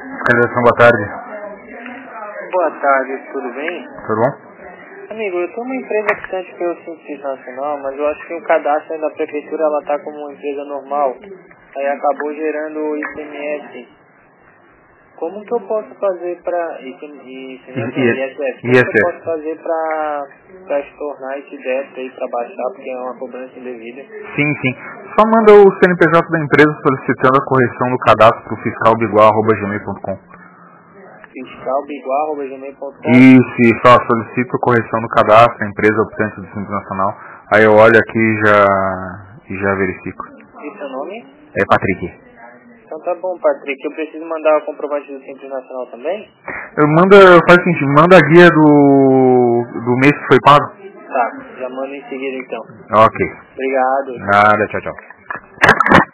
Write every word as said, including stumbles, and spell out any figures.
Fiscalização, boa tarde. Boa tarde, tudo bem? Tudo bom? Amigo, eu tenho uma empresa que está pelo Simples Nacional, mas eu acho que o cadastro da prefeitura ela está como uma empresa normal. Aí acabou gerando o I C M S. Como que eu posso fazer para I C M S? Como que eu posso fazer para estornar esse débito aí para baixar, porque é uma cobrança indevida? Sim, sim. Só manda o C N P J da empresa solicitando a correção do cadastro para o fiscal bigual arroba gmail ponto com. fiscal bigual arroba gmail ponto com. Isso, isso, ó, solicito a correção do cadastro, a empresa optante do Simples Nacional. Aí eu olho aqui e já, e já verifico. E seu nome? É Patrick. Então tá bom, Patrick. Eu preciso mandar o comprovante do Simples Nacional também? Eu manda, faz o seguinte, manda a guia do, do mês que foi pago. Tá, já mando em seguida então. Ok. Obrigado. Nada, tchau, tchau.